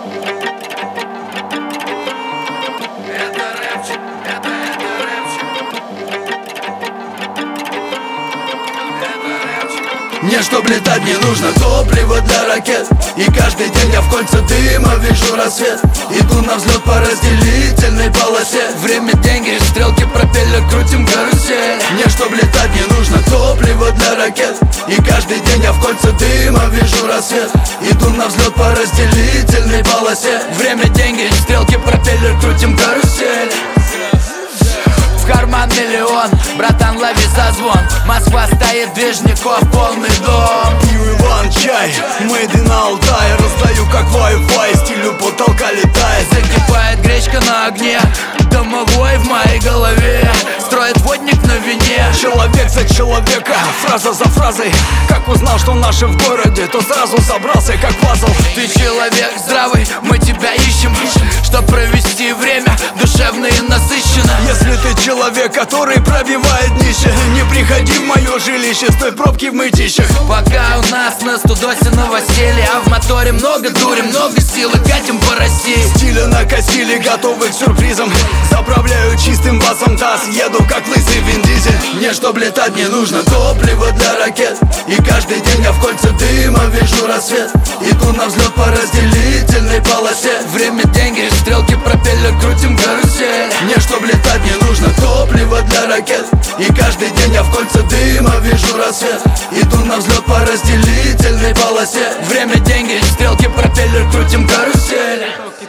Мне, чтоб летать, не нужно топливо для ракет. И каждый день я в кольца дыма вижу рассвет. Иду на взлет по разделительной полосе. Время, деньги, стрелки, пропеллер, крутим карусель. Мне, чтоб летать, не нужно топливо для ракет. И каждый день я в кольца дыма вижу рассвет. Иду на взлет по разделительной полосе. Время, деньги, стрелки, пропеллер, крутим карусель. В карман миллион, братан, лови созвон. Москва стоит, движников полный дом. Пью Иван-чай, made in Алтай. Раздаю как Wi-Fi, стилю потолка летает. Закипает гречка на огне, домовой в моей голове. Строит водник на вине. Человек за человека, фраза за фразой. Как узнал, что наши в городе, то сразу собрался как пазл. Ты человек здравый, мы тебя ищем, чтоб провести время душевно и насыщенно. Если ты человек, который пробивает нище, не приходи в мое жилище, стой пробки в мытищах. Пока у нас на студосе новоселье, а в моторе много дури, много силы, катим по России. Стиля накосили, готовы к сюрпризам. Заправляю чистым басом таз, еду как лысый Вин Дизель. Мне, чтоб летать, не нужно топливо для ракет. И каждый день я в кольца дыма вижу рассвет. Иду на взлет по разделительной полосе. Время, деньги, стрелки, пропеллер, крутим карусель. Мне, чтоб летать, не нужно топливо для ракет. И каждый день я в кольца дыма вижу рассвет. Иду на взлет по разделительной полосе. Время, деньги, стрелки, пропеллер, крутим карусель.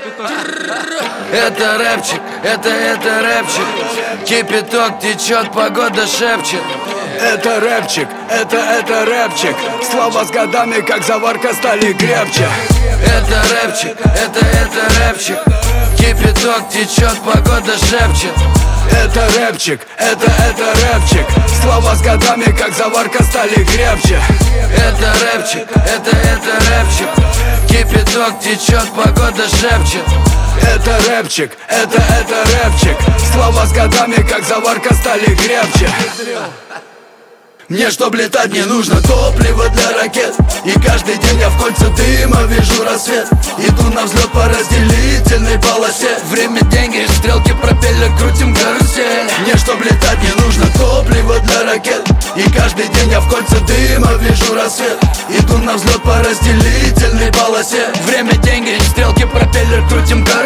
Это рэпчик, это рэпчик. Кипяток течет, погода шепчет. Это рэпчик, это рэпчик. Слова с годами, как заварка, стали крепче. Это рэпчик, это рэпчик. Кипяток течет, погода шепчет. Это рэпчик, это рэпчик. Слова с годами, как заварка, стали крепче. Это рэпчик, это рэпчик. Кипяток течет, погода шепчет. Это рэпчик, это рэпчик. Слова с годами, как заварка, стали крепче. Мне, чтоб летать, не нужно топливо для ракет. И каждый день я в кольца дыма вижу рассвет. Иду на взлет по разделительной полосе. Время, деньги, стрелки, пропеллер, крутим карусель. Мне, чтоб летать, не нужно топливо для ракет. И каждый день я в кольца дыма вижу рассвет. Иду на взлет по разделительной полосе. Время, деньги, стрелки, пропеллер, крутим карусель.